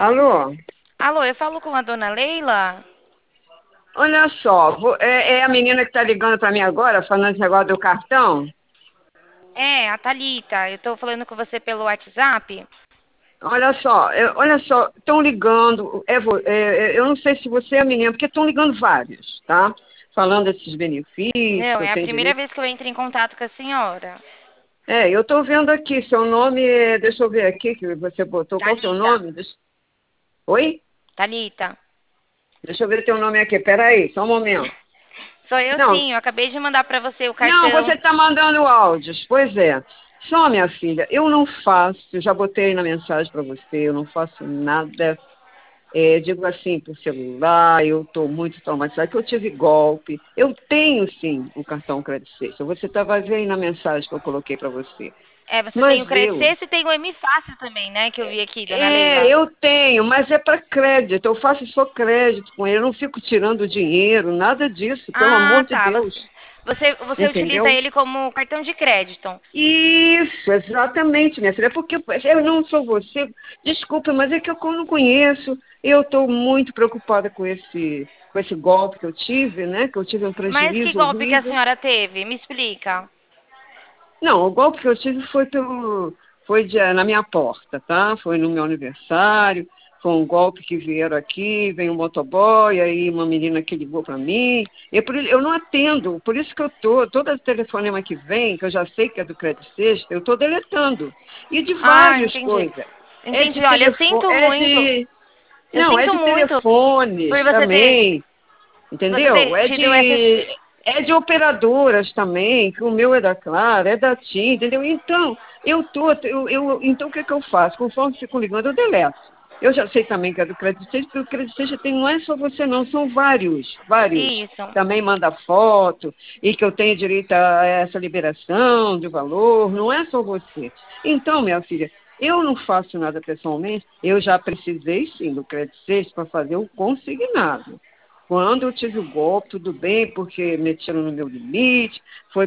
Alô? Alô, eu falo com a dona Leila? Olha só, é a menina que está ligando para mim agora, falando esse negócio do cartão? É, a Thalita. Eu tô falando com você pelo WhatsApp. Olha só, estão ligando, eu não sei se você é a menina, porque estão ligando vários, tá? Falando desses benefícios que Não, eu é a tenho primeira direito. vez que eu entro em contato com a senhora. Eu estou vendo aqui, seu nome, deixa eu ver aqui que você botou, qual que é o Thalita. nome? Oi? Thalita. Deixa eu ver teu nome aqui, peraí, só um momento. Sou eu Não, sim, eu acabei de mandar pra você o Não, você cartão. está mandando áudios. Pois é. Só, minha filha, eu não faço, eu já botei na mensagem para você, eu não faço nada, digo assim, por celular, eu estou muito traumatizada, que eu tive golpe. Eu tenho, sim, o cartão Credit Sexta. Você vai ver aí na mensagem que eu coloquei para você. É, você tem o Mas Credit eu, Sexta e tem o M Fácil também, né? Que eu vi aqui, dona Leila. eu tenho, mas é para crédito, eu faço só crédito com ele, eu não fico tirando dinheiro, nada disso, pelo Ah, amor de tá. Deus. Você utiliza Entendeu? ele como cartão de crédito. Isso, exatamente, minha filha. Porque eu não sou você. Desculpa, mas é que eu não conheço. Eu estou muito preocupada com esse golpe que eu tive, né? Que eu tive um Mas que prejuízo golpe que a horrível. senhora teve? Me explica. Não, o golpe que eu tive na minha porta, tá? Foi no meu aniversário. Foi um golpe que vieram aqui, veio um motoboy, aí uma menina que ligou para mim. Eu não atendo, por isso que todo telefonema que vem, que eu já sei que é do Crédito Sexta, eu estou deletando. E de Ah, várias entendi. coisas. É de Entendi. Olha, eu telefone, sinto muito. Eu não, é sinto de muito por telefones também. você Entendeu? ter tido essa. É de operadoras também, que o meu é da Claro, é da TIM, entendeu? Então, então o que eu faço? Conforme fico ligando, eu deleto. Eu já sei também que é do Crédito Sexta, porque o Crédito Sexta tem, não é só você não, são vários, vários. Isso. Também manda foto, e que eu tenho direito a essa liberação de valor, não é só você. Então, minha filha, eu não faço nada pessoalmente, eu já precisei sim do Crédito Sexta para fazer o consignado. Quando eu tive o golpe, tudo bem, porque mexeram no meu limite, foi